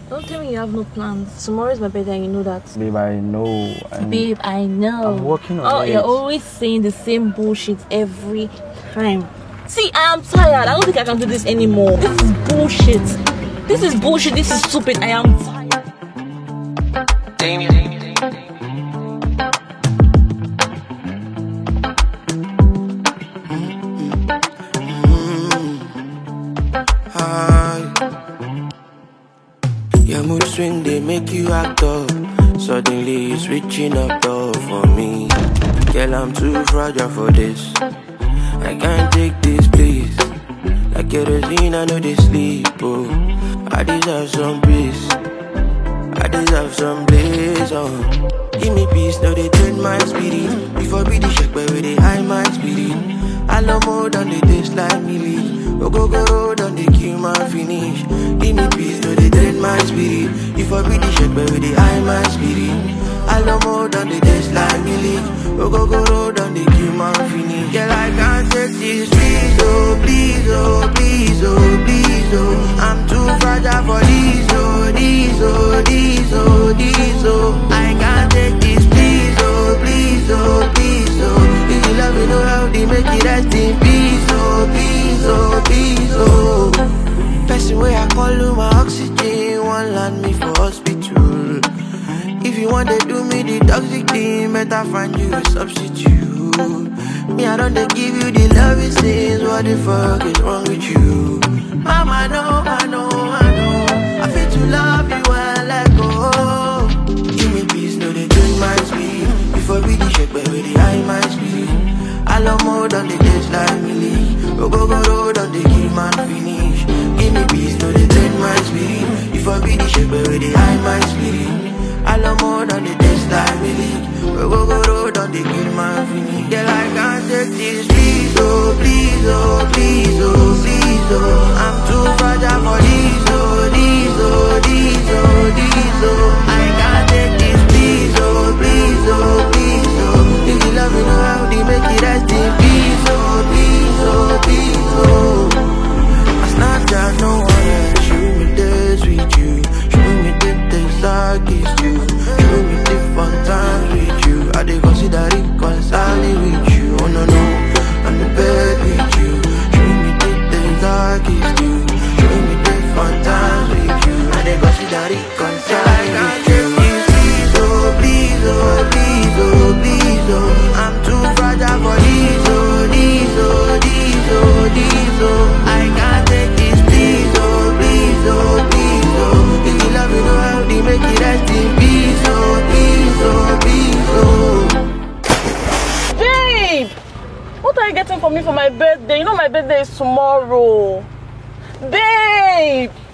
Don't tell me you have no plans. Tomorrow is my birthday and you know that. Babe, I know. Babe, I know. I'm working on it. You're always saying the same bullshit every time. See, I am tired. I don't think I can do this anymore. This is bullshit. This is bullshit. This is stupid. I am tired. Your mood swing, they make you act up. Suddenly you're switching up though for me. Girl, I'm too fragile for this. I can't take this, please. Like kerosene, I know they sleep, oh. I deserve some peace. I deserve some bliss, oh. Give me peace, no they drain my spirit. Before be the check, but with the high my spirit. I love more than the taste like me. Go road on the kill my finish. Give me peace, no they drain my spirit. Before be the check, but with the high my spirit. I love more than the taste like me. Go road on the kill my finish. Girl, I can't take this, please, oh, please, oh, please, oh, please, oh. I'm too fragile for these, oh, these, oh, these, oh, these, oh. I can't take this, please, oh, please, oh, please, oh. If you love me, know how they make it rest in peace, oh, peace, oh, peace, oh. Person where I call you my oxygen, one land me for hospital. If you want to do me the toxic thing, better find you a substitute. Me, I don't give you the love it says. What the fuck is wrong with you? Mama, I know. I feel to love you and let go. Give me peace, no they drink my spirit. Before we the shake, but with the high my spirit. I love more than the taste like me. Go road on the kill man finish. Give me peace, no they drink my spirit. Before we the shake, but with the high my spirit. I love more than the taste like me. Go road on the kill my finish. Girl, I can't take this, please, oh, please, oh, please, oh, please, oh. I'm too fragile for these, oh, these, oh, these, oh, these, oh. I can't take this, please, oh, please, oh, please, oh. If you love me, know how they make it rest in peace, oh, peace, oh, peace, oh. I Snapchat, no one else. Show me days with you. Show me the days I kissed you. Show me the fun times with you. I dey consider it constantly with you. Oh no, I'm the bed with you. Show me the days I kissed you. Show me the fun times with you. I dey consider it constantly with you. Please, oh, please, oh, please, oh, please, oh. I'm too fragile for these, oh, these, oh, these, oh, these, oh. I can't take this, please, oh, please, oh, please, oh. If you love me, know how they make it rest in peace, oh, peace, oh, peace, oh. Babe! What are you getting for me for my birthday? You know my birthday is tomorrow. Babe!